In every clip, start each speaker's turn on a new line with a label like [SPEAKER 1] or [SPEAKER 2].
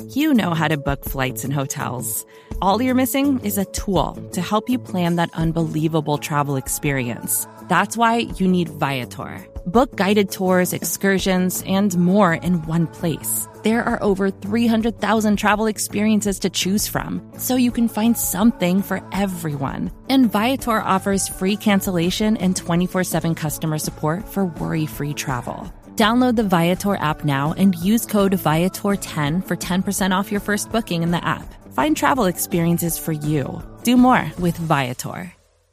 [SPEAKER 1] You know how to book flights and hotels. All you're missing is a tool to help you plan that unbelievable travel experience. That's why you need Viator. Book guided tours, excursions, and more in one place. There are over 300,000 travel experiences to choose from, so you can find something for everyone. And Viator offers free cancellation and 24/7 customer support for worry-free travel. Download the Viator app now and use code Viator10 for 10% off your first booking in the app. Find travel experiences for you. Do more with Viator.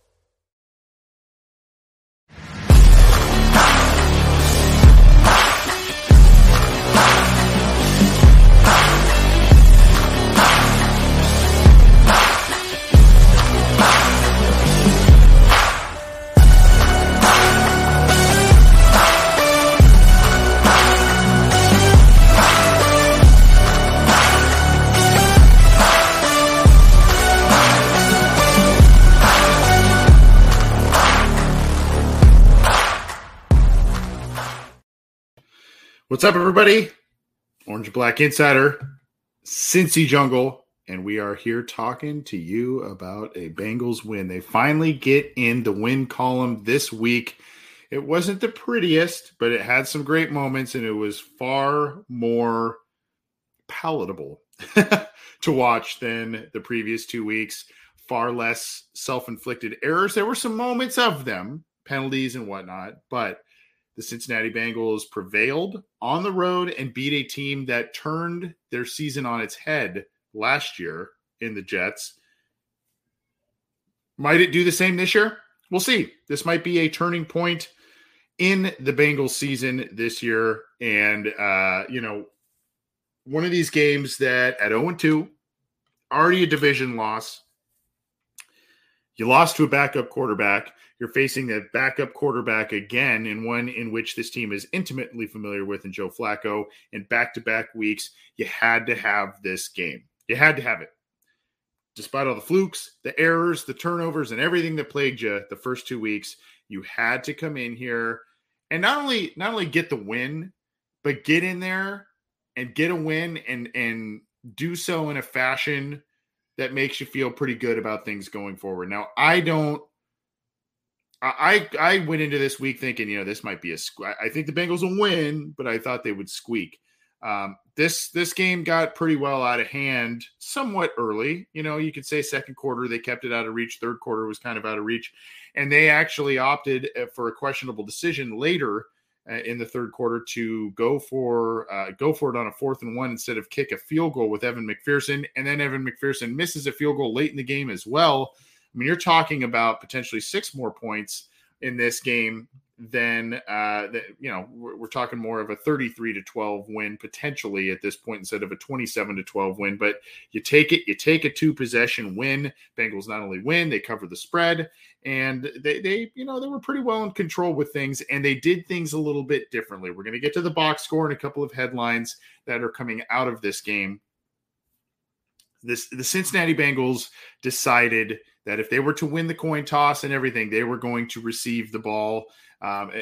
[SPEAKER 2] What's up, everybody? Orange and Black Insider, Cincy Jungle, and we are here talking to you about a Bengals win. They finally get in the win column this week. It wasn't the prettiest, but it had some great moments, and it was far more palatable to watch than the previous 2 weeks. Far less self-inflicted errors. There were some moments of them, penalties and whatnot, but the Cincinnati Bengals prevailed on the road and beat a team that turned their season on its head last year in the Jets. Might it do the same this year? We'll see. This might be a turning point in the Bengals season this year. And, one of these games that at 0-2, already a division loss. You lost to a backup quarterback. You're facing a backup quarterback again, in one in which this team is intimately familiar with, in Joe Flacco. In back-to-back weeks, you had to have this game. You had to have it. Despite all the flukes, the errors, the turnovers, and everything that plagued you the first 2 weeks, you had to come in here and not only get the win, but get in there and get a win and do so in a fashion that makes you feel pretty good about things going forward. Now, I went into this week thinking, this might be I think the Bengals will win, but I thought they would squeak. This game got pretty well out of hand somewhat early. You could say second quarter, they kept it out of reach. Third quarter was kind of out of reach. And they actually opted for a questionable decision later in the third quarter to go for it on a 4th and 1 instead of kick a field goal with Evan McPherson. And then Evan McPherson misses a field goal late in the game as well. I mean, you're talking about potentially 6 more points in this game than, we're talking more of a 33-12 win potentially at this point instead of a 27-12 win. But you take it, you take a 2-possession win. Bengals not only win, they cover the spread, and they were pretty well in control with things, and they did things a little bit differently. We're going to get to the box score and a couple of headlines that are coming out of this game. The Cincinnati Bengals decided that if they were to win the coin toss and everything, they were going to receive the ball. Or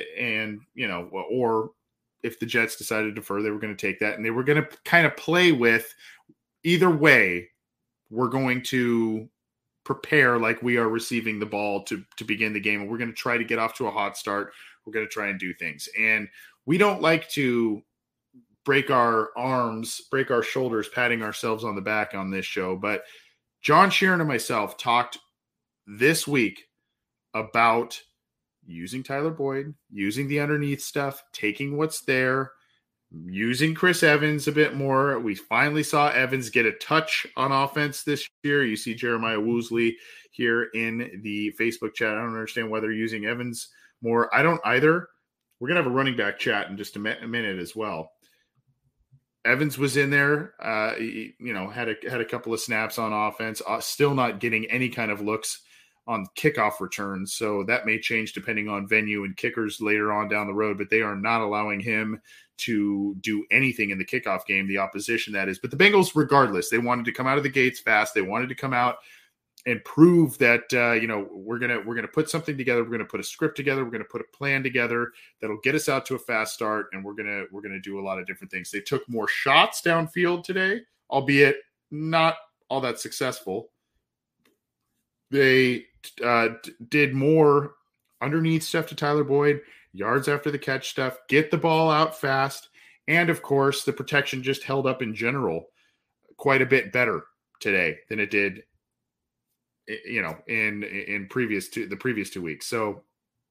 [SPEAKER 2] if the Jets decided to defer, they were going to take that. And they were going to kind of play with either way, we're going to prepare like we are receiving the ball to begin the game. And we're going to try to get off to a hot start. We're going to try and do things. And we don't like to break our arms, break our shoulders, patting ourselves on the back on this show. But John Sheeran and myself talked this week about using Tyler Boyd, using the underneath stuff, taking what's there, using Chris Evans a bit more. We finally saw Evans get a touch on offense this year. You see Jeremiah Woosley here in the Facebook chat. I don't understand why they're using Evans more. I don't either. We're going to have a running back chat in just a minute as well. Evans was in there, had a couple of snaps on offense, still not getting any kind of looks on kickoff returns. So that may change depending on venue and kickers later on down the road, but they are not allowing him to do anything in the kickoff game, the opposition that is. But the Bengals, regardless, they wanted to come out of the gates fast. They wanted to come out and prove that, we're going to put something together. We're going to put a script together. We're going to put a plan together that'll get us out to a fast start. And we're going to do a lot of different things. They took more shots downfield today, albeit not all that successful. They did more underneath stuff to Tyler Boyd, yards after the catch stuff, get the ball out fast, and of course the protection just held up in general quite a bit better today than it did, you know, in the previous 2 weeks. So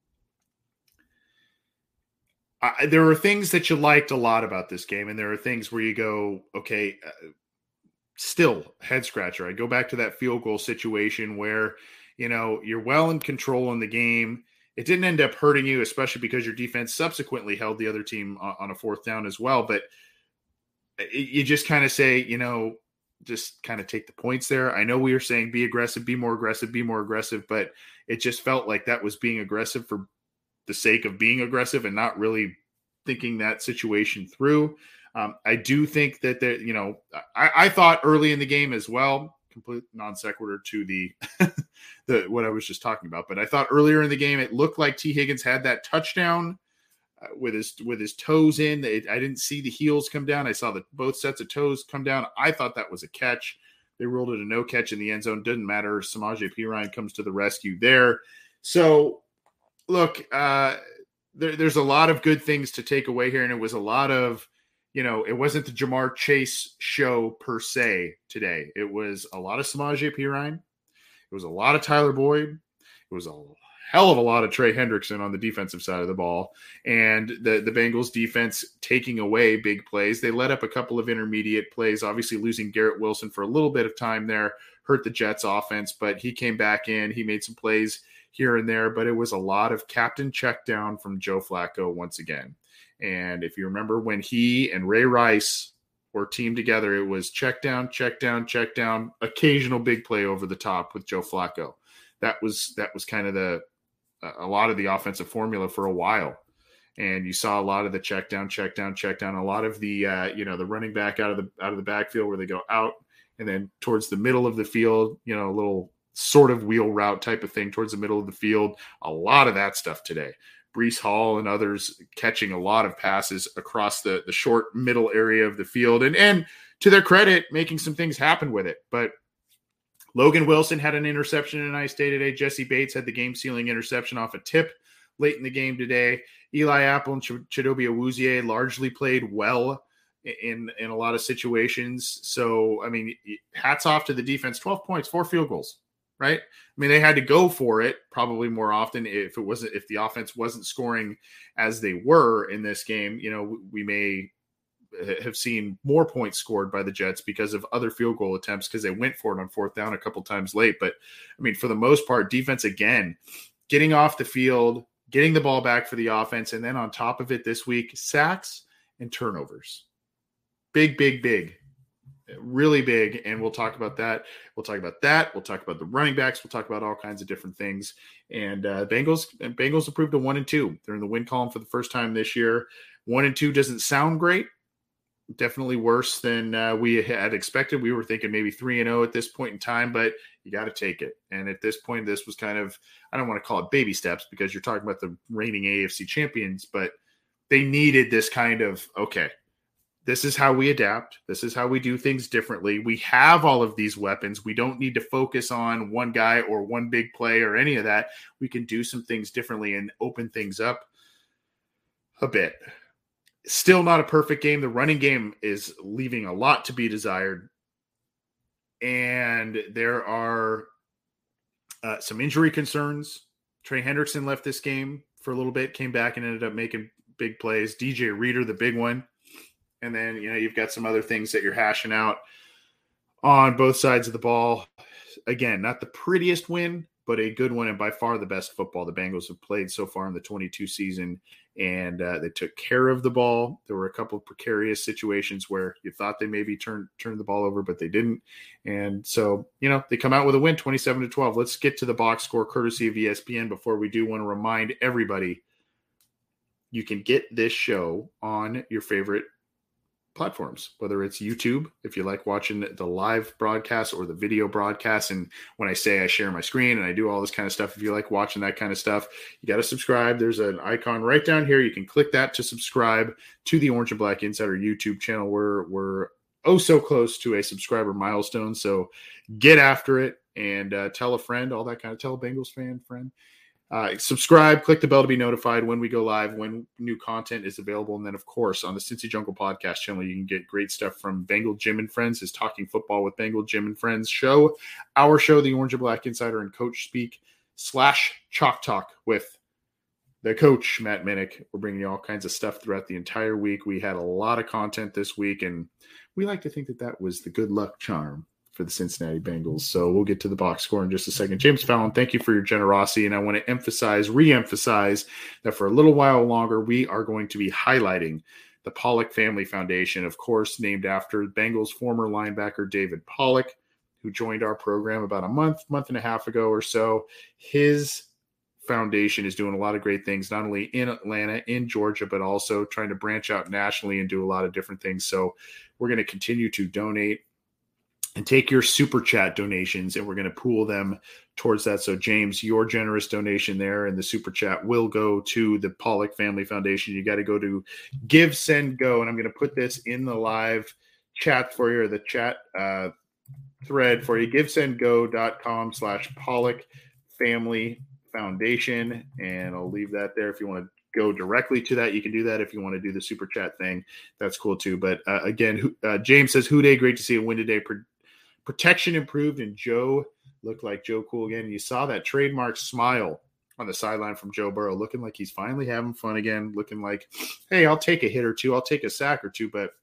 [SPEAKER 2] there are things that you liked a lot about this game, and there are things where you go, okay, still head scratcher. I go back to that field goal situation where, you know, you're well in control in the game. It didn't end up hurting you, especially because your defense subsequently held the other team on a fourth down as well. But you just kind of say, you know, just kind of take the points there. I know we were saying be aggressive, be more aggressive, be more aggressive, but it just felt like that was being aggressive for the sake of being aggressive and not really thinking that situation through. I do think that you know, I thought early in the game as well, complete non sequitur to the what I was just talking about, but I thought earlier in the game it looked like T. Higgins had that touchdown with his toes in. I didn't see the heels come down. I saw both sets of toes come down. I thought that was a catch. They ruled it a no catch in the end zone. Didn't matter. Samaje Perine comes to the rescue there. So look, there's a lot of good things to take away here, and it was a lot of, you know, it wasn't the Jamar Chase show per se today. It was a lot of Samaje Perine. It was a lot of Tyler Boyd. It was a hell of a lot of Trey Hendrickson on the defensive side of the ball. And the Bengals defense taking away big plays. They let up a couple of intermediate plays, obviously losing Garrett Wilson for a little bit of time there, hurt the Jets offense, but he came back in. He made some plays here and there, but it was a lot of captain check down from Joe Flacco once again. And if you remember when he and Ray Rice were teamed together, it was check down, check down, check down, occasional big play over the top with Joe Flacco. That was kind of a lot of the offensive formula for a while. And you saw a lot of the check down, check down, check down, a lot of the, you know, the running back out of the backfield where they go out and then towards the middle of the field, you know, a little sort of wheel route type of thing towards the middle of the field. A lot of that stuff today. Breece Hall and others catching a lot of passes across the short middle area of the field. And to their credit, making some things happen with it. But Logan Wilson had an interception in Ice Day today. Jesse Bates had the game-sealing interception off a tip late in the game today. Eli Apple and Chidobe Awuzie largely played well in a lot of situations. So, I mean, hats off to the defense. 12 points, 4 field goals. Right? I mean, they had to go for it probably more often if the offense wasn't scoring as they were in this game. You know, we may have seen more points scored by the Jets because of other field goal attempts because they went for it on fourth down a couple times late. But I mean, for the most part, defense again, getting off the field, getting the ball back for the offense, and then on top of it this week, sacks and turnovers. Big, big, big. Really big, and we'll talk about that. We'll talk about the running backs. We'll talk about all kinds of different things. And Bengals improved to 1-2. They're in the win column for the first time this year. 1-2 doesn't sound great. Definitely worse than we had expected. We were thinking maybe 3-0 at this point in time, but you got to take it. And at this point, this was kind of, I don't want to call it baby steps because you're talking about the reigning AFC champions, but they needed this kind of, okay, this is how we adapt. This is how we do things differently. We have all of these weapons. We don't need to focus on one guy or one big play or any of that. We can do some things differently and open things up a bit. Still not a perfect game. The running game is leaving a lot to be desired. And there are some injury concerns. Trey Hendrickson left this game for a little bit, came back and ended up making big plays. DJ Reader, the big one. And then, you know, you've got some other things that you're hashing out on both sides of the ball. Again, not the prettiest win, but a good one and by far the best football the Bengals have played so far in the 22 season. And they took care of the ball. There were a couple of precarious situations where you thought they maybe turned the ball over, but they didn't. And so, you know, they come out with a win, 27-12. Let's get to the box score courtesy of ESPN. Before we do, want to remind everybody, you can get this show on your favorite platforms, whether it's YouTube, if you like watching the live broadcast or the video broadcast. And when I say I share my screen and I do all this kind of stuff, if you like watching that kind of stuff, you got to subscribe. There's an icon right down here. You can click that to subscribe to the Orange and Black Insider YouTube channel. We're so close to a subscriber milestone. So get after it and tell a friend, all that kind of, tell a Bengals friend. Subscribe, click the bell to be notified when we go live, when new content is available. And then, of course, on the Cincy Jungle podcast channel, you can get great stuff from Bengal Jim and Friends, his Talking Football with Bengal Jim and Friends show, our show, The Orange and Black Insider and Coach Speak / Chalk Talk with the coach, Matt Minnick. We're bringing you all kinds of stuff throughout the entire week. We had a lot of content this week, and we like to think that that was the good luck charm for the Cincinnati Bengals. So we'll get to the box score in just a second. James Fallon, thank you for your generosity. And I want to re-emphasize that for a little while longer, we are going to be highlighting the Pollock Family Foundation, of course, named after Bengals former linebacker David Pollock, who joined our program about a month and a half ago or so. His foundation is doing a lot of great things, not only in Atlanta, in Georgia, but also trying to branch out nationally and do a lot of different things. So we're going to continue to donate and take your super chat donations, and we're going to pool them towards that. So James, your generous donation there in the super chat will go to the Pollock Family Foundation. You got to go to Give, Send, Go. And I'm going to put this in the live chat for you, or the chat thread for you, givesendgo.com/Pollock Family Foundation. And I'll leave that there. If you want to go directly to that, you can do that. If you want to do the super chat thing, that's cool too. But again, James says, "Who day? Great to see a win today. Protection improved, and Joe looked like Joe Cool again." And you saw that trademark smile on the sideline from Joe Burrow, looking like he's finally having fun again, looking like, hey, I'll take a hit or two, I'll take a sack or two, but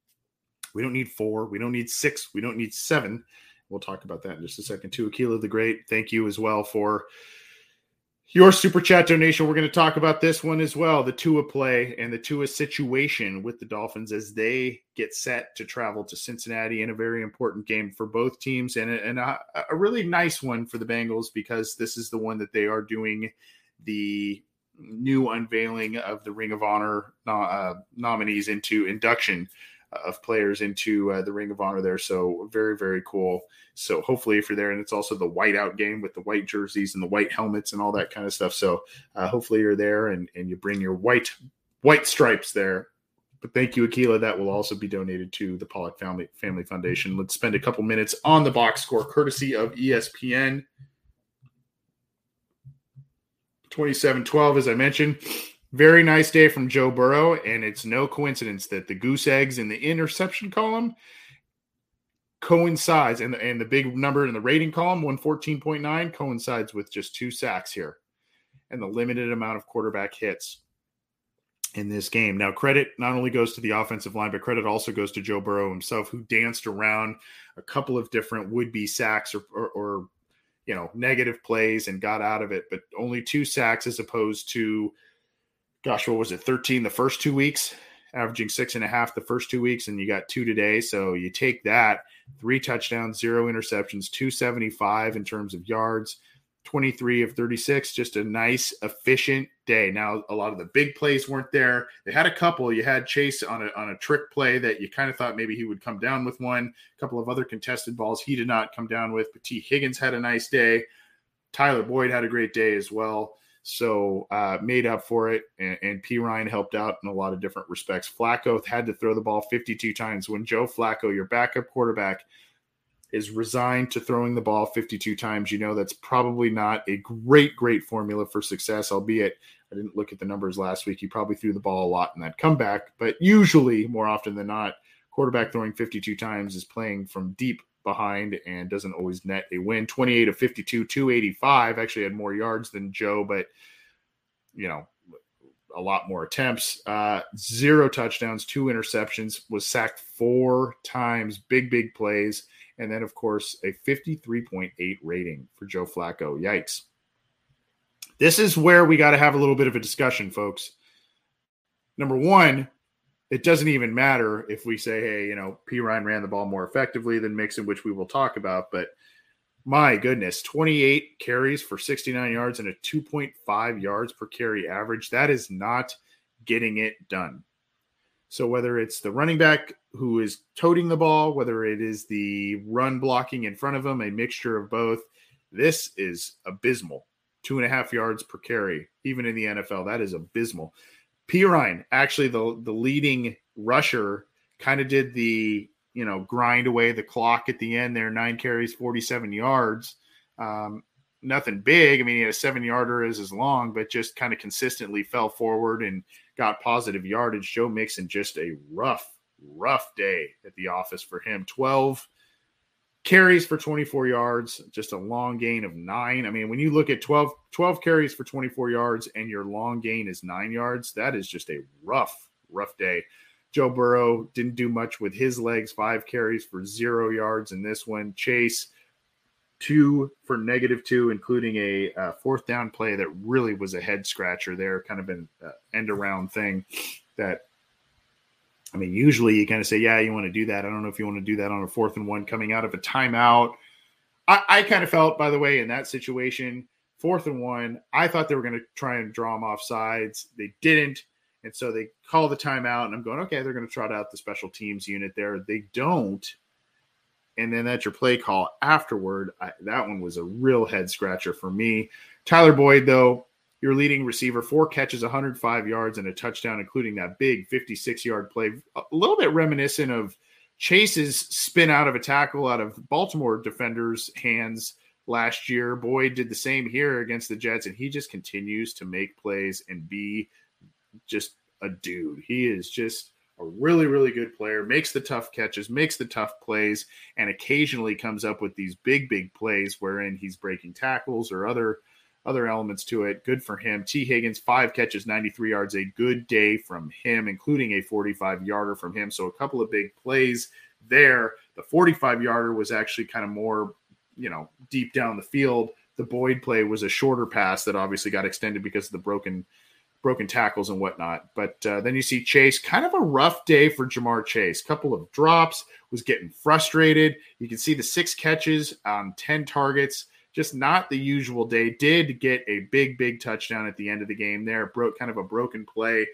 [SPEAKER 2] we don't need 4, we don't need 6, we don't need 7. We'll talk about that in just a second too. Akila the Great, thank you as well for your super chat donation. We're going to talk about this one as well, the Tua play and the Tua situation with the Dolphins as they get set to travel to Cincinnati in a very important game for both teams, and a really nice one for the Bengals, because this is the one that they are doing the new unveiling of the Ring of Honor nominees into induction of players into the Ring of Honor there. So very, very cool. So hopefully if you're there, and it's also the whiteout game with the white jerseys and the white helmets and all that kind of stuff. So hopefully you're there and you bring your white stripes there. But thank you, Akila. That will also be donated to the Pollock Family Foundation. Let's spend a couple minutes on the box score, courtesy of ESPN. 27-12, as I mentioned. Very nice day from Joe Burrow, and it's no coincidence that the goose eggs in the interception column coincides, and the big number in the rating column, 114.9, coincides with just 2 sacks here and the limited amount of quarterback hits in this game. Now, credit not only goes to the offensive line, but credit also goes to Joe Burrow himself, who danced around a couple of different would-be sacks or negative plays and got out of it, but only 2 sacks as opposed to, what was it, 13 the first 2 weeks, averaging 6.5 the first 2 weeks, and you got 2 today. So you take that, 3 touchdowns, 0 interceptions, 275 in terms of yards, 23 of 36, just a nice, efficient day. Now, a lot of the big plays weren't there. They had a couple. You had Chase on a trick play that you kind of thought maybe he would come down with one. A couple of other contested balls he did not come down with. But T. Higgins had a nice day. Tyler Boyd had a great day as well. So made up for it, and P. Ryan helped out in a lot of different respects. Flacco had to throw the ball 52 times. When Joe Flacco, your backup quarterback, is resigned to throwing the ball 52 times, that's probably not a great formula for success, albeit I didn't look at the numbers last week. He probably threw the ball a lot in that comeback, but usually, more often than not, quarterback throwing 52 times is playing from deep behind and doesn't always net a win. 28 of 52, 285, actually had more yards than Joe, but a lot more attempts. 0 touchdowns, 2 interceptions, was sacked 4 times, big plays, and then of course a 53.8 rating for Joe Flacco. Yikes. This is where we got to have a little bit of a discussion, folks. Number one, it doesn't even matter if we say, hey, P. Ryan ran the ball more effectively than Mixon, which we will talk about. But my goodness, 28 carries for 69 yards and a 2.5 yards per carry average. That is not getting it done. So whether it's the running back who is toting the ball, whether it is the run blocking in front of him, a mixture of both, this is abysmal. 2.5 yards per carry, even in the NFL. That is abysmal. P. Ryan, actually the leading rusher, kind of did the grind away the clock at the end there. 9 carries, 47 yards. Nothing big. I mean, he had a 7-yarder as his long, but just kind of consistently fell forward and got positive yardage. Joe Mixon, just a rough day at the office for him. 12 carries for 24 yards, just a long gain of 9. I mean, when you look at 12 carries for 24 yards and your long gain is 9 yards, that is just a rough day. Joe Burrow didn't do much with his legs, 5 carries for 0 yards in this one. Chase, 2 for -2, including a fourth down play that really was a head scratcher there, kind of an end around thing that, I mean, usually you kind of say, yeah, you want to do that. I don't know if you want to do that on a 4th and 1 coming out of a timeout. I kind of felt, by the way, in that situation, 4th and 1, I thought they were going to try and draw them off sides. They didn't. And so they call the timeout, and I'm going, okay, they're going to trot out the special teams unit there. They don't. And then that's your play call afterward. That one was a real head scratcher for me. Tyler Boyd, though, your leading receiver, 4 catches, 105 yards, and a touchdown, including that big 56-yard play. A little bit reminiscent of Chase's spin out of a tackle out of Baltimore defenders' hands last year. Boyd did the same here against the Jets, and he just continues to make plays and be just a dude. He is just a really, really good player, makes the tough catches, makes the tough plays, and occasionally comes up with these big, big plays wherein he's breaking tackles or other elements to it. Good for him. T. Higgins, 5 catches, 93 yards, a good day from him, including a 45-yarder from him. So a couple of big plays there. The 45-yarder was actually kind of more, deep down the field. The Boyd play was a shorter pass that obviously got extended because of the broken tackles and whatnot. But then you see Chase, kind of a rough day for Jamar Chase. Couple of drops, was getting frustrated. You can see the 6 catches on 10 targets, just not the usual day. Did get a big, big touchdown at the end of the game there. Kind of a broken play.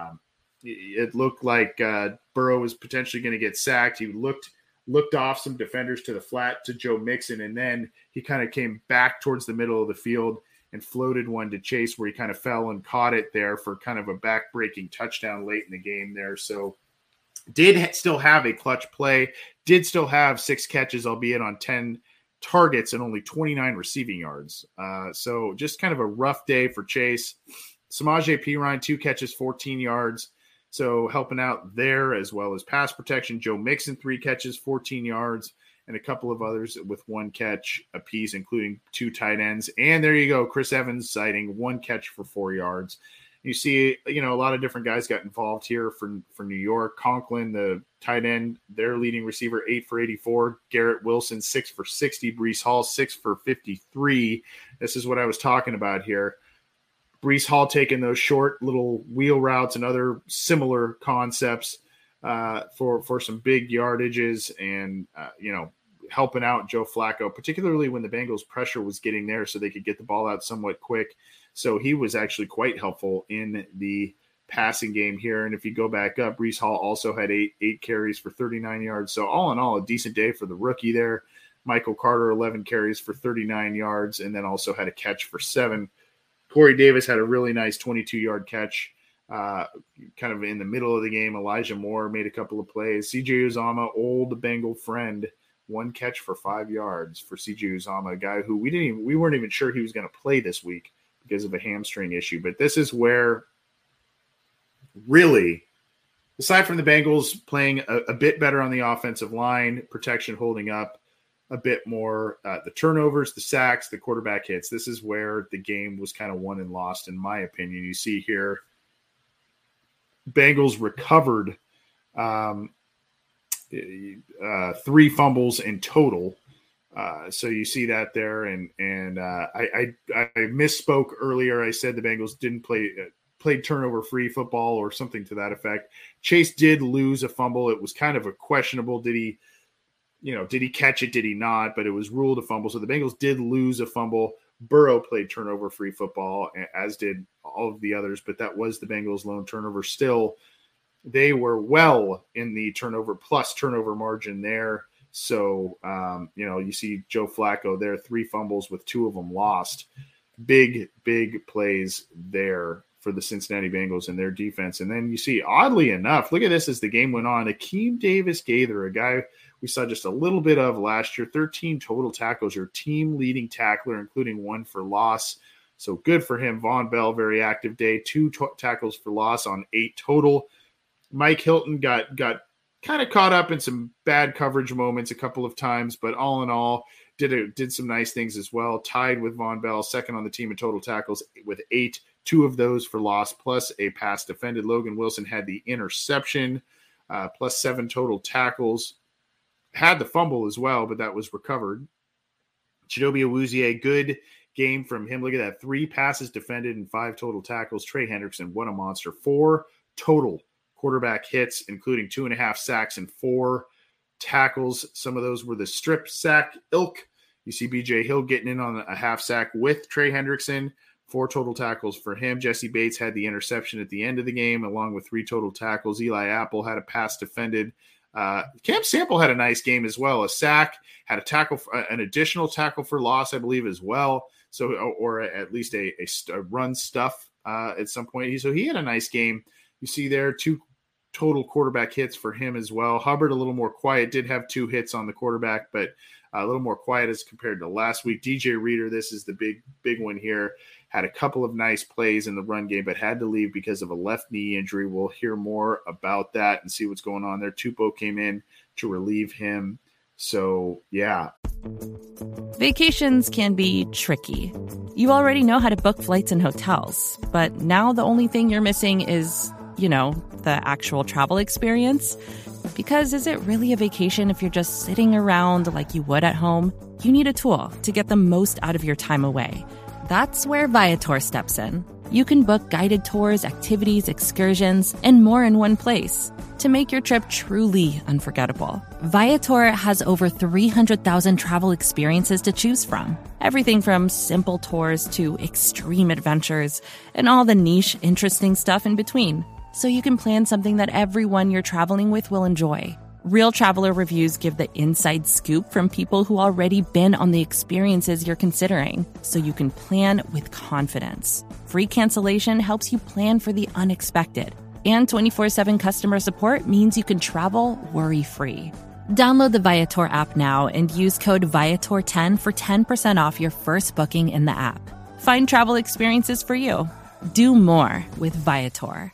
[SPEAKER 2] It looked like Burrow was potentially going to get sacked. He looked off some defenders to the flat to Joe Mixon, and then he kind of came back towards the middle of the field and floated one to Chase where he kind of fell and caught it there for kind of a back-breaking touchdown late in the game there. So did still have a clutch play, did still have 6 catches, albeit on 10 targets and only 29 receiving yards. So just kind of a rough day for Chase. Samaje Perine, 2 catches, 14 yards. So helping out there as well as pass protection. Joe Mixon, 3 catches, 14 yards. And a couple of others with 1 catch apiece, including 2 tight ends. And there you go, Chris Evans sighting 1 catch for 4 yards. You see, a lot of different guys got involved here for New York. Conklin, the tight end, their leading receiver, 8 for 84. Garrett Wilson, 6 for 60. Breece Hall, 6 for 53. This is what I was talking about here. Breece Hall taking those short little wheel routes and other similar concepts for some big yardages and, helping out Joe Flacco, particularly when the Bengals pressure was getting there so they could get the ball out somewhat quick. So he was actually quite helpful in the passing game here. And if you go back up, Breece Hall also had 8 carries for 39 yards. So all in all, a decent day for the rookie there. Michael Carter, 11 carries for 39 yards, and then also had a catch for 7. Corey Davis had a really nice 22-yard catch kind of in the middle of the game. Elijah Moore made a couple of plays. C.J. Uzomah, old Bengal friend, 1 catch for 5 yards for C.J. Uzomah, a guy who we weren't even sure he was going to play this week because of a hamstring issue. But this is where really, aside from the Bengals playing a bit better on the offensive line, protection holding up a bit more, the turnovers, the sacks, the quarterback hits, this is where the game was kind of won and lost, in my opinion. You see here, Bengals recovered 3 fumbles in total. So you see that there, and I misspoke earlier. I said the Bengals didn't played turnover-free football or something to that effect. Chase did lose a fumble. It was kind of a questionable. Did he catch it? Did he not? But it was ruled a fumble. So the Bengals did lose a fumble. Burrow played turnover-free football, as did all of the others, but that was the Bengals' lone turnover. Still, they were well in the turnover plus turnover margin there. So, you see Joe Flacco there, 3 fumbles with 2 of them lost. Big, big plays there for the Cincinnati Bengals and their defense. And then you see, oddly enough, look at this as the game went on. Akeem Davis-Gaither, a guy we saw just a little bit of last year, 13 total tackles, your team leading tackler, including 1 for loss. So good for him. Von Bell, very active day, 2 tackles for loss on 8 total. Mike Hilton got kind of caught up in some bad coverage moments a couple of times, but all in all, did some nice things as well. Tied with Von Bell, second on the team in total tackles with 8, 2 of those for loss, plus a pass defended. Logan Wilson had the interception, plus 7 total tackles. Had the fumble as well, but that was recovered. Chidobe Awuzie, good game from him. Look at that. 3 passes defended and 5 total tackles. Trey Hendrickson, what a monster. 4 total quarterback hits, including 2.5 sacks and 4 tackles. Some of those were the strip sack ilk. You see BJ Hill getting in on a half sack with Trey Hendrickson. 4 total tackles for him. Jesse Bates had the interception at the end of the game, along with 3 total tackles. Eli Apple had a pass defended. Cam Sample had a nice game as well. A sack, had a tackle, an additional tackle for loss, I believe, as well. So, or at least a run stuff at some point. So he had a nice game. You see there 2 total quarterback hits for him as well. Hubbard a little more quiet, did have 2 hits on the quarterback, but a little more quiet as compared to last week. DJ Reader, this is the big one here. Had a couple of nice plays in the run game, but had to leave because of a left knee injury. We'll hear more about that and see what's going on there. Tupou came in to relieve him. So, yeah.
[SPEAKER 1] Vacations can be tricky. You already know how to book flights and hotels, but now the only thing you're missing is, the actual travel experience. Because is it really a vacation if you're just sitting around like you would at home? You need a tool to get the most out of your time away. That's where Viator steps in. You can book guided tours, activities, excursions, and more in one place to make your trip truly unforgettable. Viator has over 300,000 travel experiences to choose from. Everything from simple tours to extreme adventures and all the niche, interesting stuff in between. So you can plan something that everyone you're traveling with will enjoy. Real traveler reviews give the inside scoop from people who already been on the experiences you're considering, so you can plan with confidence. Free cancellation helps you plan for the unexpected. And 24/7 customer support means you can travel worry-free. Download the Viator app now and use code Viator10 for 10% off your first booking in the app. Find travel experiences for you. Do more with Viator.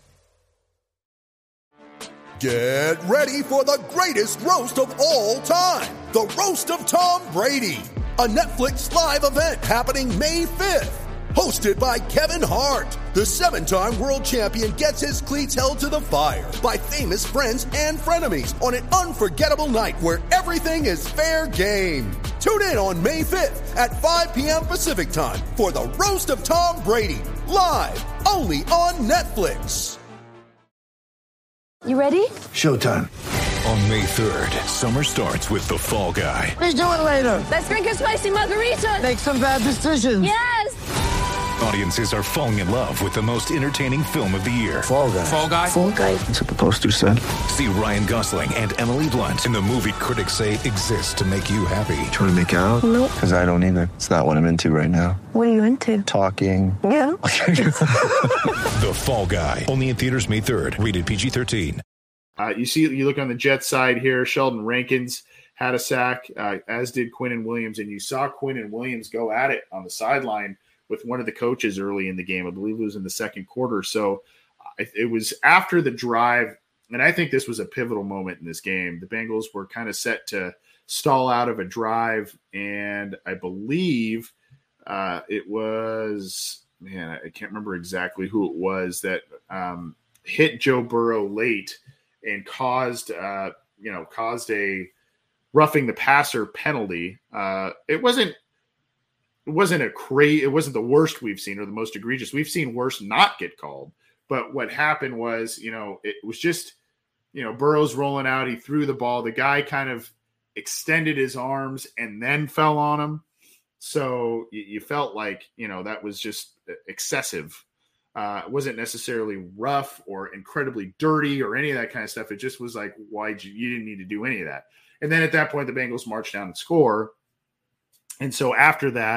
[SPEAKER 3] Get ready for the greatest roast of all time, the Roast of Tom Brady, a Netflix live event happening May 5th. Hosted by Kevin Hart, the 7-time world champion gets his cleats held to the fire by famous friends and frenemies on an unforgettable night where everything is fair game. Tune in on May 5th at 5 p.m. Pacific time for the Roast of Tom Brady, live only on Netflix.
[SPEAKER 4] You ready?
[SPEAKER 5] Showtime.
[SPEAKER 6] On May 3rd, summer starts with The Fall Guy.
[SPEAKER 5] Let's do it later.
[SPEAKER 4] Let's drink a spicy margarita.
[SPEAKER 5] Make some bad decisions.
[SPEAKER 4] Yes!
[SPEAKER 6] Audiences are falling in love with the most entertaining film of the year.
[SPEAKER 5] Fall Guy.
[SPEAKER 6] Fall Guy?
[SPEAKER 4] Fall Guy.
[SPEAKER 5] That's what the poster said.
[SPEAKER 6] See Ryan Gosling and Emily Blunt in the movie critics say exists to make you happy.
[SPEAKER 5] Trying to make it out?
[SPEAKER 4] Nope.
[SPEAKER 5] Because I don't either. It's not what I'm into right now.
[SPEAKER 4] What are you into?
[SPEAKER 5] Talking.
[SPEAKER 4] Yeah.
[SPEAKER 6] The Fall Guy. Only in theaters May 3rd. Rated PG-13.
[SPEAKER 2] You look on the Jets side here, Sheldon Rankins had a sack, as did Quinnen Williams, and you saw Quinnen Williams go at it on the sideline with one of the coaches early in the game. I believe it was in the second quarter. So it was after the drive, and I think this was a pivotal moment in this game. The Bengals were kind of set to stall out of a drive, and I believe it was, I can't remember exactly who it was that hit Joe Burrow late and caused a roughing the passer penalty. It wasn't the worst we've seen or the most egregious. We've seen worse not get called. But what happened was, it was just, Burrow's rolling out. He threw the ball. The guy kind of extended his arms and then fell on him. So you felt like, that was just excessive. It wasn't necessarily rough or incredibly dirty or any of that kind of stuff. It just was like, you didn't need to do any of that. And then at that point, the Bengals marched down and score. And so after that,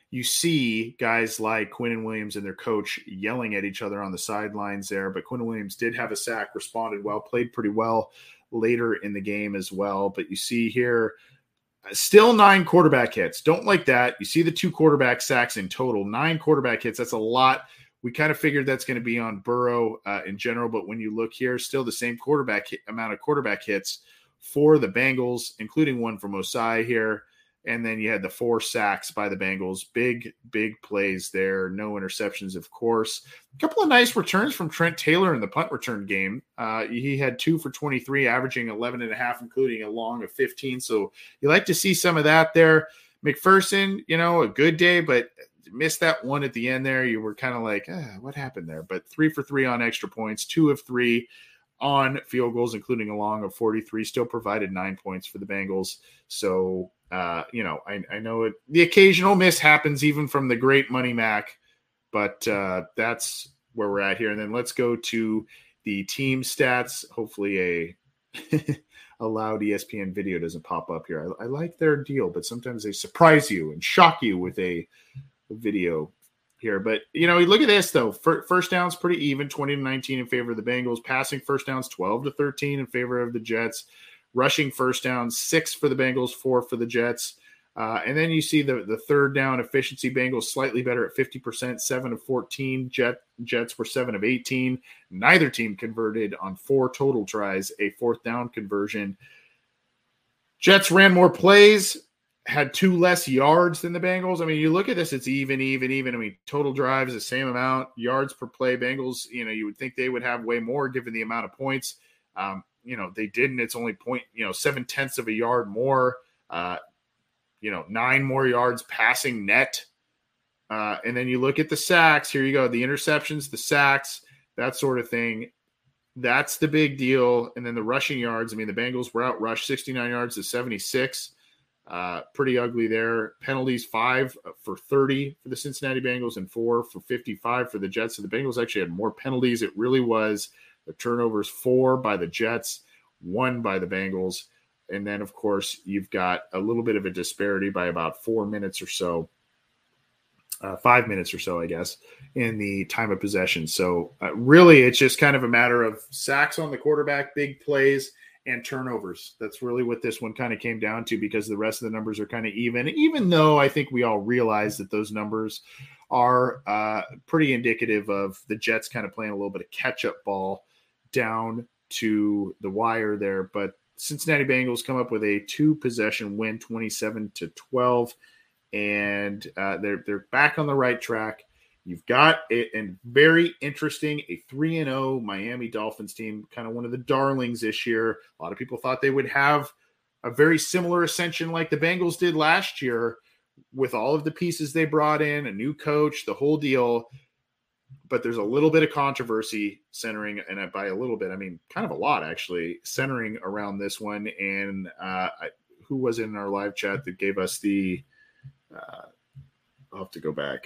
[SPEAKER 2] you see guys like Quinnen Williams and their coach yelling at each other on the sidelines there. But Quinnen Williams did have a sack, responded well, played pretty well later in the game as well. But you see here, still 9 quarterback hits. Don't like that. You see the 2 quarterback sacks in total, 9 quarterback hits. That's a lot. We kind of figured that's going to be on Burrow in general. But when you look here, still the same amount of quarterback hits for the Bengals, including one from Osai here. And then you had the 4 sacks by the Bengals. Big, big plays there. No interceptions, of course. A couple of nice returns from Trent Taylor in the punt return game. He had 2 for 23, averaging 11.5, including a long of 15. So you like to see some of that there. McPherson, a good day, but missed that one at the end there. You were kind of like, what happened there? But 3 for 3 on extra points, 2 of 3 on field goals, including a long of 43. Still provided 9 points for the Bengals. So, I know the occasional miss happens even from the great Money Mac, but that's where we're at here. And then let's go to the team stats. Hopefully a loud ESPN video doesn't pop up here. I like their deal, but sometimes they surprise you and shock you with a video here. But, you look at this, though. First downs pretty even, 20-19 in favor of the Bengals. Passing first downs, 12-13 in favor of the Jets. Rushing first downs, 6 for the Bengals, 4 for the Jets. And then you see the third down efficiency. Bengals slightly better at 50%, 7 of 14. Jets were 7 of 18. Neither team converted on 4 total tries, a fourth down conversion. Jets ran more plays, had 2 less yards than the Bengals. I mean, you look at this, it's even. I mean, total drives, the same amount. Yards per play, Bengals, you would think they would have way more given the amount of points. They didn't. It's only 0.7 of a yard more, 9 more yards passing net. And then you look at the sacks. Here you go. The interceptions, the sacks, that sort of thing. That's the big deal. And then the rushing yards. I mean, the Bengals were out rushed 69 yards to 76. Pretty ugly there. Penalties, 5 for 30 for the Cincinnati Bengals and 4 for 55 for the Jets. So the Bengals actually had more penalties. It really was. The turnovers, 4 by the Jets, 1 by the Bengals. And then, of course, you've got a little bit of a disparity by about 4 minutes or so, 5 minutes or so, I guess, in the time of possession. So really, it's just kind of a matter of sacks on the quarterback, big plays, and turnovers. That's really what this one kind of came down to, because the rest of the numbers are kind of even though I think we all realize that those numbers are pretty indicative of the Jets kind of playing a little bit of catch-up ball down to the wire there. But Cincinnati Bengals come up with a 2-possession win, 27-12, and they're back on the right track. You've got a very interesting, a 3-0 Miami Dolphins team, kind of one of the darlings this year. A lot of people thought they would have a very similar ascension like the Bengals did last year with all of the pieces they brought in, a new coach, the whole deal. But there's a little bit of controversy centering, and by a little bit, I mean kind of a lot actually, centering around this one. And who was in our live chat that gave us the I'll have to go back.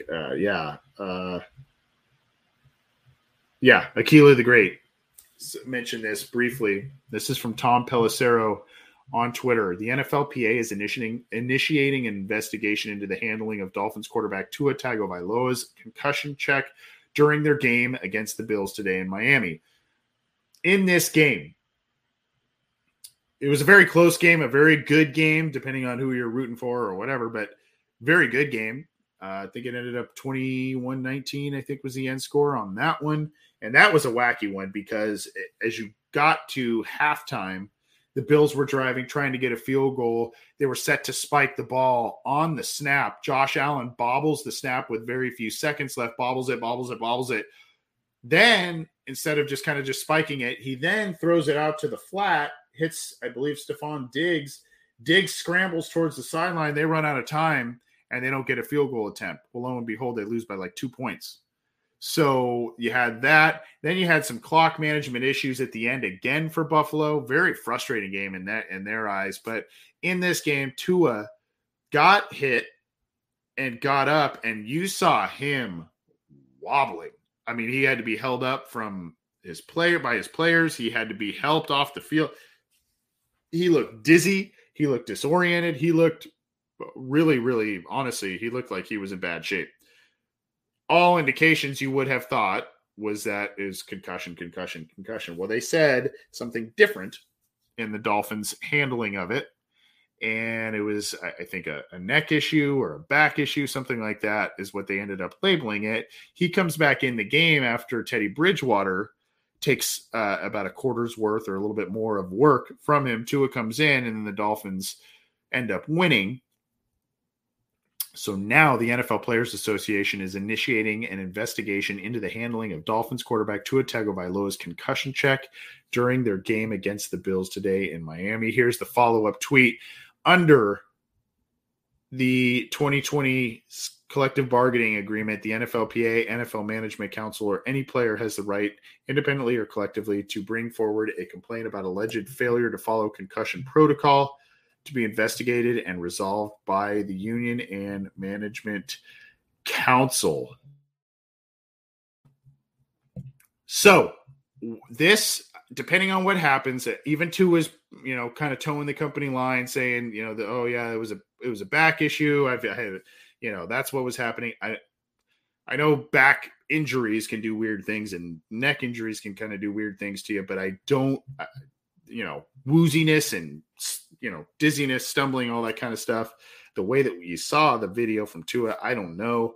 [SPEAKER 2] Aquila the Great mentioned this briefly. This is from Tom Pelissero on Twitter. The NFLPA is initiating an investigation into the handling of Dolphins quarterback Tua Tagovailoa's concussion check during their game against the Bills today in Miami. In this game, it was a very close game, a very good game, depending on who you're rooting for or whatever, but very good game. I think it ended up 21-19, I think was the end score on that one. And that was a wacky one because as you got to halftime, the Bills were driving, trying to get a field goal. They were set to spike the ball on the snap. Josh Allen bobbles the snap with very few seconds left, bobbles it. Then, instead of just spiking it, he then throws it out to the flat, hits, I believe, Stephon Diggs. Diggs scrambles towards the sideline. They run out of time, and they don't get a field goal attempt. Well, lo and behold, they lose by like 2 points. So you had that. Then you had some clock management issues at the end again for Buffalo. Very frustrating game in their eyes. But in this game, Tua got hit and got up, and you saw him wobbling. I mean, he had to be held up from by his players. He had to be helped off the field. He looked dizzy. He looked disoriented. He looked really, really, honestly, he looked like he was in bad shape. All indications you would have thought was that is concussion. Well, they said something different in the Dolphins' handling of it. And it was, I think, a neck issue or a back issue, something like that is what they ended up labeling it. He comes back in the game after Teddy Bridgewater takes about a quarter's worth or a little bit more of work from him. Tua comes in, and then the Dolphins end up winning. So now the NFL Players Association is initiating an investigation into the handling of Dolphins quarterback Tua Tagovailoa's concussion check during their game against the Bills today in Miami. Here's the follow-up tweet. Under the 2020 collective bargaining agreement, the NFLPA, NFL Management Council, or any player has the right, independently or collectively, to bring forward a complaint about alleged failure to follow concussion protocol to be investigated and resolved by the union and management council. So this, depending on what happens, even Tua is, kind of towing the company line, saying, it was a back issue. I had, that's what was happening. I know back injuries can do weird things and neck injuries can kind of do weird things to you, but I don't, wooziness and, dizziness, stumbling, all that kind of stuff. The way that you saw the video from Tua, I don't know.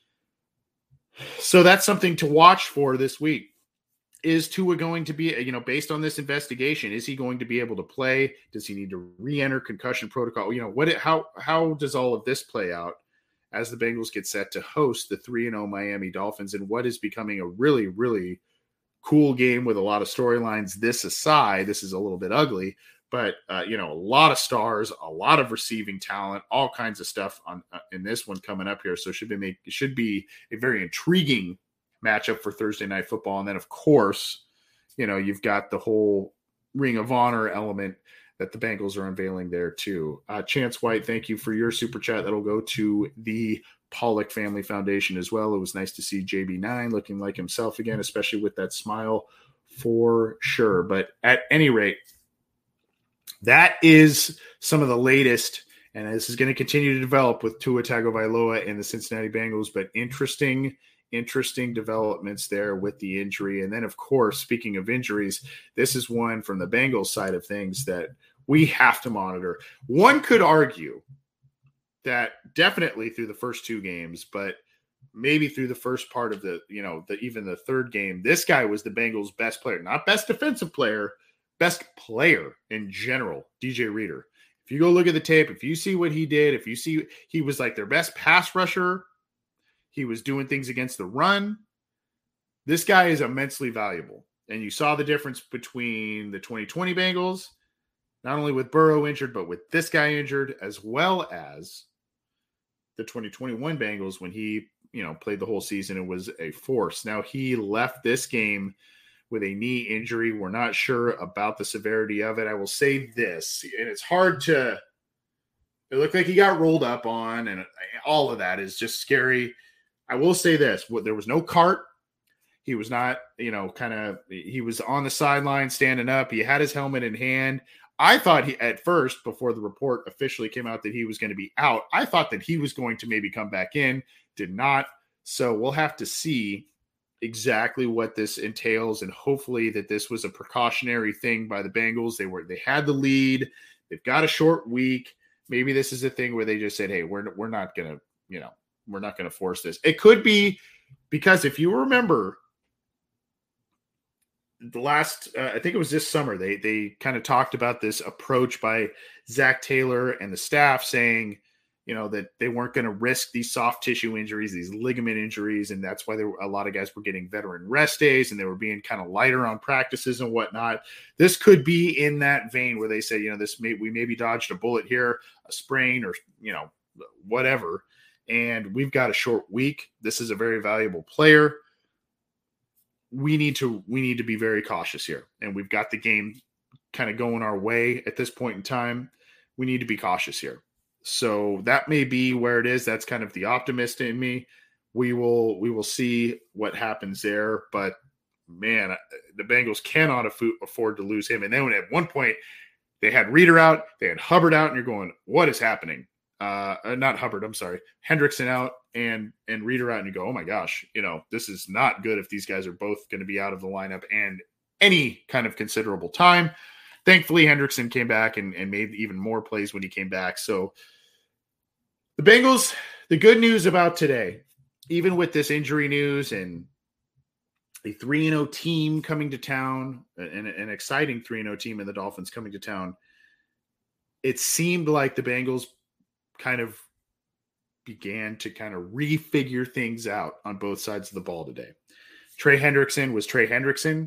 [SPEAKER 2] So that's something to watch for this week. Is Tua going to be, based on this investigation, is he going to be able to play? Does he need to re-enter concussion protocol? How does all of this play out as the Bengals get set to host the 3-0 Miami Dolphins in what is becoming a really, really cool game with a lot of storylines? This aside, this is a little bit ugly, but a lot of stars, a lot of receiving talent, all kinds of stuff in this one coming up here. So it should be a very intriguing matchup for Thursday Night Football. And then, of course, you've got the whole Ring of Honor element that the Bengals are unveiling there too. Chance White, thank you for your super chat. That'll go to the Pollock Family Foundation as well. It was nice to see JB9 looking like himself again, especially with that smile for sure. But at any rate, that is some of the latest, and this is going to continue to develop with Tua Tagovailoa and the Cincinnati Bengals, but interesting developments there with the injury. And then, of course, speaking of injuries, this is one from the Bengals side of things that we have to monitor. One could argue that definitely through the first two games, but maybe through the first part of even the third game, this guy was the Bengals' best player, not best defensive player, best player in general, DJ Reader. If you go look at the tape, if you see what he did, if you see he was like their best pass rusher, he was doing things against the run. This guy is immensely valuable. And you saw the difference between the 2020 Bengals, not only with Burrow injured, but with this guy injured, as well as the 2021 Bengals when he, played the whole season and was a force. Now he left this game with a knee injury. We're not sure about the severity of it. I will say this, and it's hard to, it looked like he got rolled up on, and all of that is just scary. I will say this, there was no cart. He was not, he was on the sideline standing up. He had his helmet in hand. I thought at first, before the report officially came out that he was going to be out, I thought that he was going to maybe come back in, did not. So we'll have to see exactly what this entails, and hopefully that this was a precautionary thing by the Bengals. They had the lead. They've got a short week. Maybe this is a thing where they just said, hey, we're not going to, we're not going to force this. It could be because if you remember the last, I think it was this summer, they kind of talked about this approach by Zach Taylor and the staff saying, that they weren't going to risk these soft tissue injuries, these ligament injuries. And that's why a lot of guys were getting veteran rest days and they were being kind of lighter on practices and whatnot. This could be in that vein where they say, we maybe dodged a bullet here, a sprain or, whatever. And we've got a short week. This is a very valuable player. We need to be very cautious here. And we've got the game kind of going our way at this point in time. We need to be cautious here. So that may be where it is. That's kind of the optimist in me. We will see what happens there. But man, the Bengals cannot afford to lose him. And then at one point they had Reader out, they had Hubbard out, and you're going, what is happening? not Hubbard, I'm sorry, Hendrickson out and Reeder out, and you go, oh my gosh, this is not good if these guys are both going to be out of the lineup and any kind of considerable time. Thankfully, Hendrickson came back and made even more plays when he came back. So the Bengals, the good news about today, even with this injury news and a 3-0 team coming to town, an exciting 3-0 team in the Dolphins coming to town, it seemed like the Bengals kind of began to kind of refigure things out on both sides of the ball today. Trey Hendrickson was Trey Hendrickson.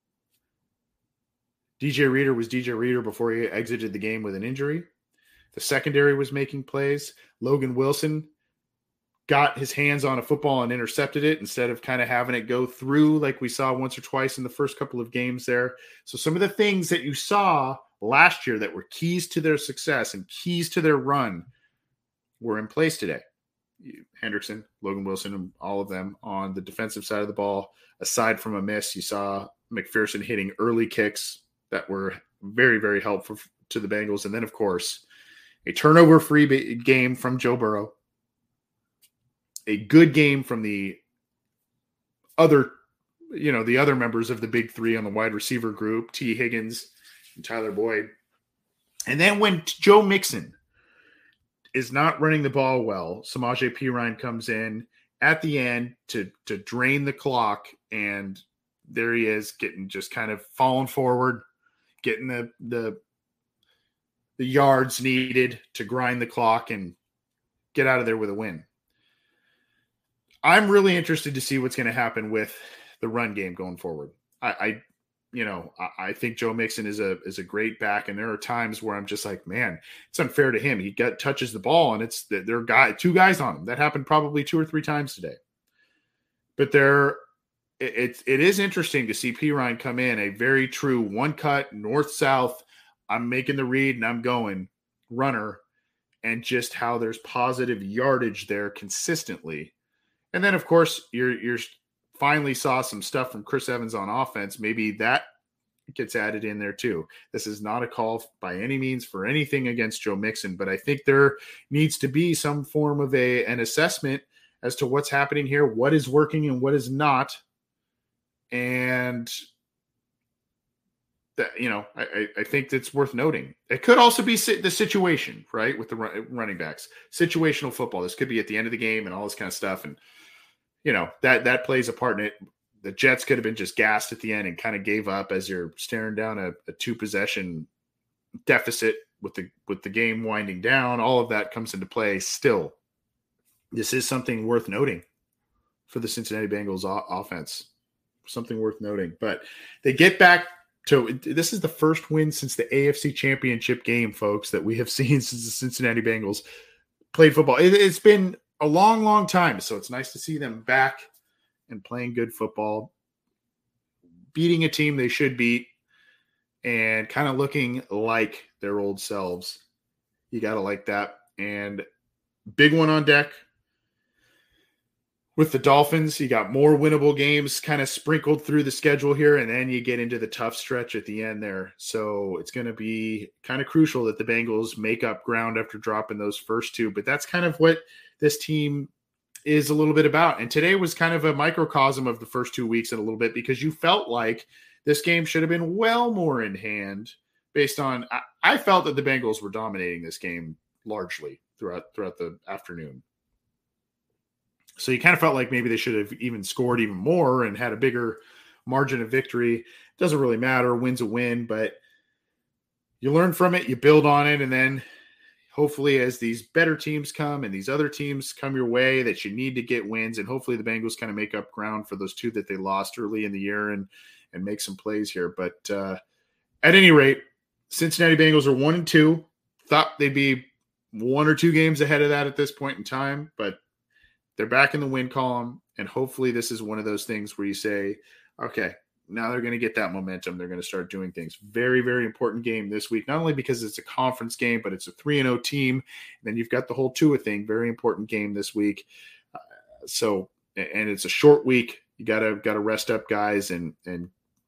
[SPEAKER 2] DJ Reeder was DJ Reeder before he exited the game with an injury. The secondary was making plays. Logan Wilson got his hands on a football and intercepted it instead of kind of having it go through like we saw once or twice in the first couple of games there. So some of the things that you saw last year that were keys to their success and keys to their run were in place today. Hendrickson, Logan Wilson, and all of them on the defensive side of the ball. Aside from a miss, you saw McPherson hitting early kicks that were very, very helpful to the Bengals. And then, of course, a turnover-free game from Joe Burrow. A good game from the other members of the big three on the wide receiver group, T. Higgins and Tyler Boyd. And then when Joe Mixon is not running the ball well, Samaje Perine comes in at the end to drain the clock, and there he is getting just kind of falling forward, getting the yards needed to grind the clock and get out of there with a win. I'm really interested to see what's going to happen with the run game going forward. I think Joe Mixon is a great back, and there are times where I'm just like, man, it's unfair to him. He touches the ball, and there are two guys on him. That happened probably 2 or 3 times today. But it is interesting to see Perine come in, a very true one cut north-south. I'm making the read and I'm going runner, and just how there's positive yardage there consistently. And then, of course, you're finally saw some stuff from Chris Evans on offense. Maybe that gets added in there too. This is not a call by any means for anything against Joe Mixon, but I think there needs to be some form of an assessment as to what's happening here, what is working and what is not. And that, I think that's worth noting. It could also be the situation, right, with the running backs. Situational football. This could be at the end of the game and all this kind of stuff. And, that plays a part in it. The Jets could have been just gassed at the end and kind of gave up as you're staring down a 2-possession deficit with the game winding down. All of that comes into play. Still, this is something worth noting for the Cincinnati Bengals offense. Something worth noting. But they get back to – this is the first win since the AFC Championship game, folks, that we have seen since the Cincinnati Bengals played football. It's been a long, long time, so it's nice to see them back and playing good football, beating a team they should beat, and kind of looking like their old selves. You got to like that. And big one on deck with the Dolphins. You got more winnable games kind of sprinkled through the schedule here, and then you get into the tough stretch at the end there. So it's going to be kind of crucial that the Bengals make up ground after dropping those first 2. But that's kind of what this team is a little bit about. And today was kind of a microcosm of the first 2 weeks in a little bit, because you felt like this game should have been well more in hand based on – I felt that the Bengals were dominating this game largely throughout the afternoon. So you kind of felt like maybe they should have even scored even more and had a bigger margin of victory. Doesn't really matter. Win's a win, but you learn from it, you build on it, and then hopefully as these better teams come and these other teams come your way that you need to get wins, and hopefully the Bengals kind of make up ground for those 2 that they lost early in the year and make some plays here. But at any rate, Cincinnati Bengals are 1-2. Thought they'd be 1 or 2 games ahead of that at this point in time, but they're back in the win column, and hopefully this is one of those things where you say, okay, now they're going to get that momentum. They're going to start doing things. Very, very important game this week, not only because it's a conference game, but it's a 3-0 team. And then you've got the whole Tua thing. Very important game this week. And it's a short week. You got to rest up guys and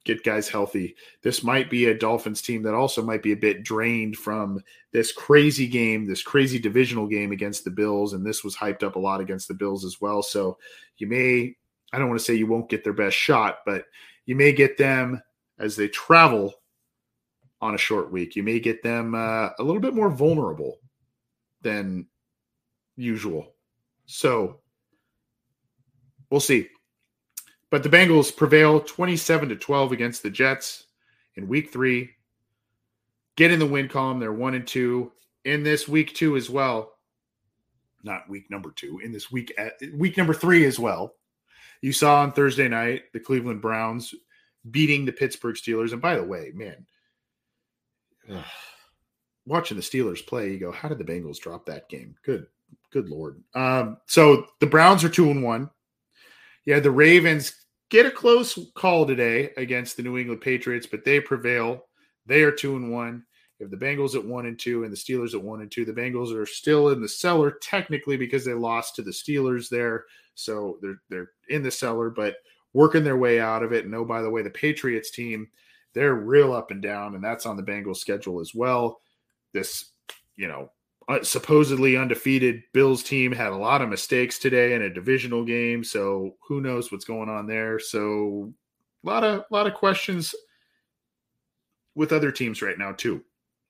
[SPEAKER 2] get guys healthy. This might be a Dolphins team that also might be a bit drained from this crazy game, this crazy divisional game against the Bills, and this was hyped up a lot against the Bills as well. So you may, I don't want to say you won't get their best shot, but you may get them as they travel on a short week. You may get them a little bit more vulnerable than usual. So we'll see. But the Bengals prevail 27-12 against the Jets in week 3. Get in the win column. They're 1-2 in this week 2 as well. Not week number 2, in this week number 3 as well. You saw on Thursday night the Cleveland Browns beating the Pittsburgh Steelers. And by the way, man, watching the Steelers play, you go, how did the Bengals drop that game? Good Lord. So the Browns are 2-1. Yeah, the Ravens get a close call today against the New England Patriots, but they prevail. They are 2-1. You have the Bengals at 1-2 and the Steelers at 1-2. The Bengals are still in the cellar technically because they lost to the Steelers there. So they're in the cellar, but working their way out of it. And oh, by the way, the Patriots team, they're real up and down, and that's on the Bengals schedule as well. This, supposedly undefeated Bills team had a lot of mistakes today in a divisional game, so who knows what's going on there. So a lot of questions with other teams right now too.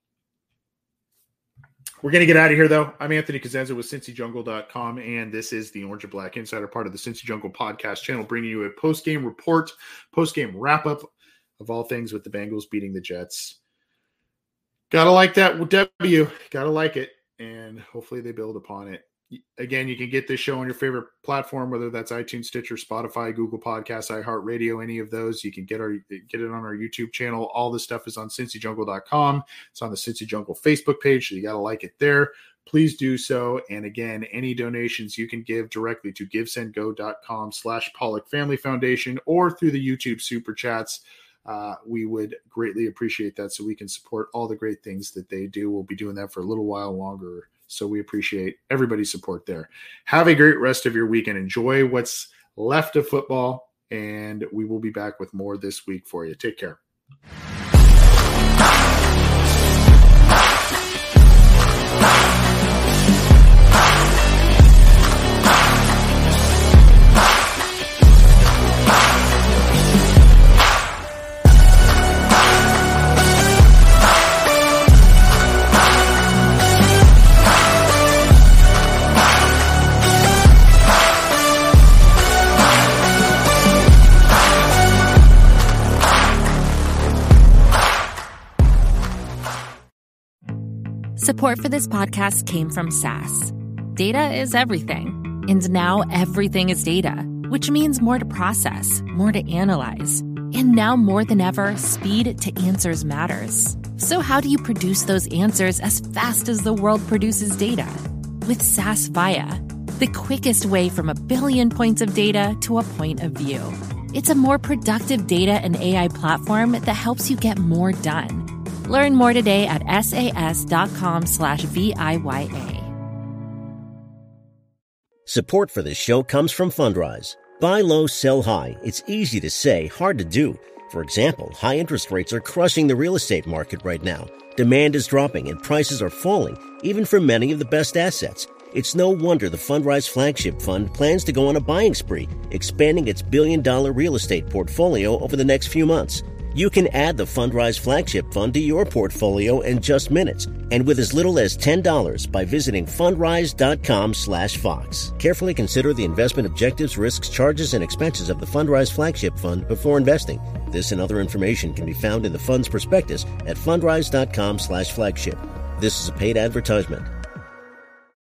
[SPEAKER 2] We're going to get out of here, though. I'm Anthony Cosenza with CincyJungle.com, and this is the Orange and Black Insider, part of the Cincy Jungle podcast channel, bringing you a post-game report, post-game wrap-up of all things with the Bengals beating the Jets. Gotta like that W. Gotta like it. And hopefully they build upon it. Again, you can get this show on your favorite platform, whether that's iTunes, Stitcher, Spotify, Google Podcasts, iHeartRadio, any of those. You can get it on our YouTube channel. All this stuff is on CincyJungle.com. It's on the Cincy Jungle Facebook page, so you got to like it there. Please do so. And again, any donations you can give directly to GiveSendGo.com/Pollock Family Foundation or through the YouTube Super Chats. We would greatly appreciate that so we can support all the great things that they do. We'll be doing that for a little while longer, so we appreciate everybody's support there. Have a great rest of your week and enjoy what's left of football, and we will be back with more this week for you. Take care.
[SPEAKER 1] Support for this podcast came from SAS. Data is everything, and now everything is data, which means more to process, more to analyze. And now more than ever, speed to answers matters. So how do you produce those answers as fast as the world produces data? With SAS Viya, the quickest way from a billion points of data to a point of view. It's a more productive data and AI platform that helps you get more done. Learn more today at sas.com/VIYA.
[SPEAKER 7] Support for this show comes from Fundrise. Buy low, sell high. It's easy to say, hard to do. For example, high interest rates are crushing the real estate market right now. Demand is dropping and prices are falling, even for many of the best assets. It's no wonder the Fundrise Flagship Fund plans to go on a buying spree, expanding its billion-dollar real estate portfolio over the next few months. You can add the Fundrise Flagship Fund to your portfolio in just minutes and with as little as $10 by visiting fundrise.com/Fox. Carefully consider the investment objectives, risks, charges, and expenses of the Fundrise Flagship Fund before investing. This and other information can be found in the fund's prospectus at fundrise.com/flagship. This is a paid advertisement.